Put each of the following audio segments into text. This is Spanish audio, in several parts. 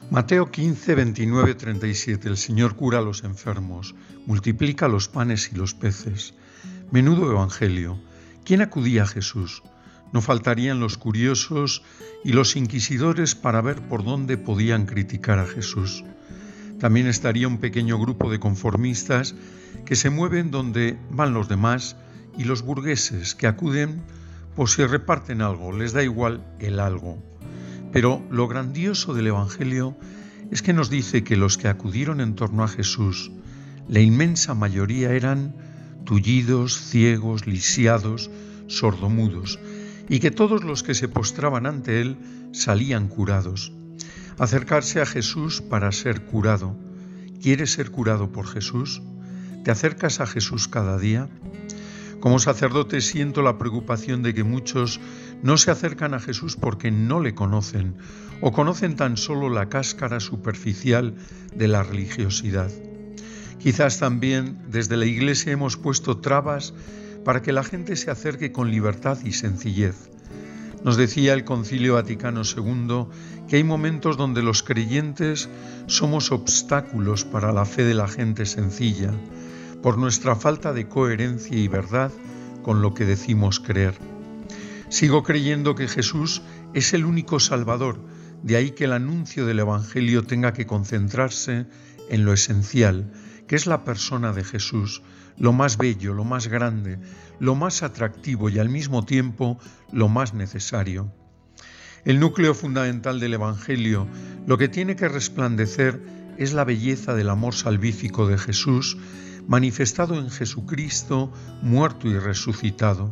Mateo 15, 29, 37. El Señor cura a los enfermos, multiplica los panes y los peces. Menudo evangelio. ¿Quién acudía a Jesús? No faltarían los curiosos y los inquisidores para ver por dónde podían criticar a Jesús. También estaría un pequeño grupo de conformistas que se mueven donde van los demás y los burgueses que acuden por si reparten algo, les da igual el algo. Pero lo grandioso del Evangelio es que nos dice que los que acudieron en torno a Jesús, la inmensa mayoría eran tullidos, ciegos, lisiados, sordomudos, y que todos los que se postraban ante Él salían curados. Acercarse a Jesús para ser curado. ¿Quieres ser curado por Jesús? ¿Te acercas a Jesús cada día? Como sacerdote siento la preocupación de que muchos no se acercan a Jesús porque no le conocen o conocen tan solo la cáscara superficial de la religiosidad. Quizás también desde la Iglesia hemos puesto trabas para que la gente se acerque con libertad y sencillez. Nos decía el Concilio Vaticano II que hay momentos donde los creyentes somos obstáculos para la fe de la gente sencilla, por nuestra falta de coherencia y verdad con lo que decimos creer. Sigo creyendo que Jesús es el único Salvador, de ahí que el anuncio del Evangelio tenga que concentrarse en lo esencial, que es la persona de Jesús, lo más bello, lo más grande, lo más atractivo y al mismo tiempo lo más necesario. El núcleo fundamental del Evangelio, lo que tiene que resplandecer es la belleza del amor salvífico de Jesús, manifestado en Jesucristo, muerto y resucitado.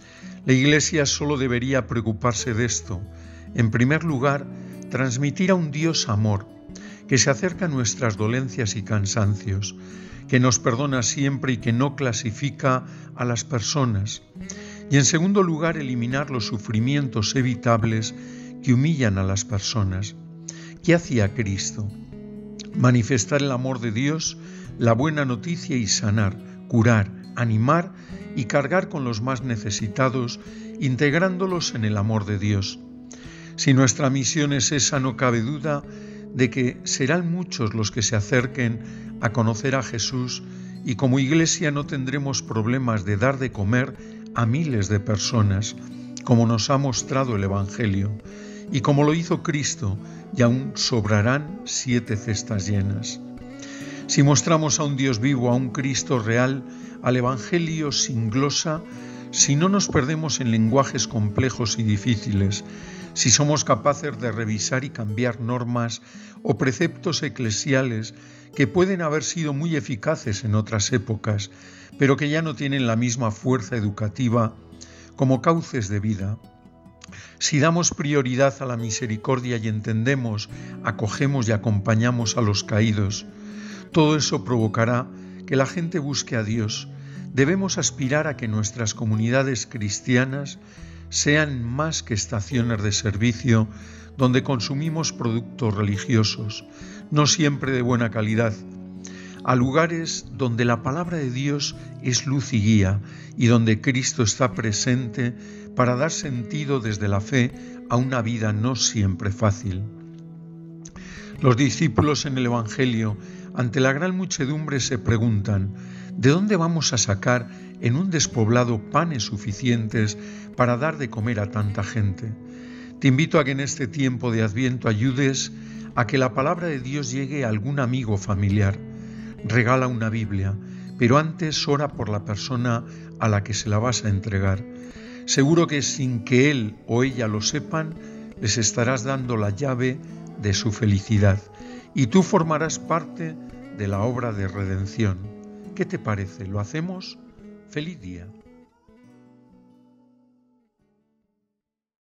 La Iglesia solo debería preocuparse de esto. En primer lugar, transmitir a un Dios amor, que se acerca a nuestras dolencias y cansancios, que nos perdona siempre y que no clasifica a las personas. Y en segundo lugar, eliminar los sufrimientos evitables que humillan a las personas. ¿Qué hacía Cristo? Manifestar el amor de Dios, la buena noticia y sanar, curar, animar y cargar con los más necesitados, integrándolos en el amor de Dios. Si nuestra misión es esa, no cabe duda de que serán muchos los que se acerquen a conocer a Jesús y como Iglesia no tendremos problemas de dar de comer a miles de personas, como nos ha mostrado el Evangelio, y como lo hizo Cristo, y aún sobrarán 7 cestas llenas. Si mostramos a un Dios vivo, a un Cristo real, al Evangelio sin glosa, si no nos perdemos en lenguajes complejos y difíciles, si somos capaces de revisar y cambiar normas o preceptos eclesiales que pueden haber sido muy eficaces en otras épocas, pero que ya no tienen la misma fuerza educativa como cauces de vida, si damos prioridad a la misericordia y entendemos, acogemos y acompañamos a los caídos, todo eso provocará que la gente busque a Dios. Debemos aspirar a que nuestras comunidades cristianas sean más que estaciones de servicio donde consumimos productos religiosos, no siempre de buena calidad, a lugares donde la palabra de Dios es luz y guía y donde Cristo está presente para dar sentido desde la fe a una vida no siempre fácil. Los discípulos en el Evangelio, ante la gran muchedumbre, se preguntan: ¿de dónde vamos a sacar en un despoblado panes suficientes para dar de comer a tanta gente? Te invito a que en este tiempo de Adviento ayudes a que la palabra de Dios llegue a algún amigo familiar. Regala una Biblia, pero antes ora por la persona a la que se la vas a entregar. Seguro que sin que él o ella lo sepan, les estarás dando la llave de su felicidad y tú formarás parte de la obra de redención. ¿Qué te parece? ¿Lo hacemos? ¡Feliz día!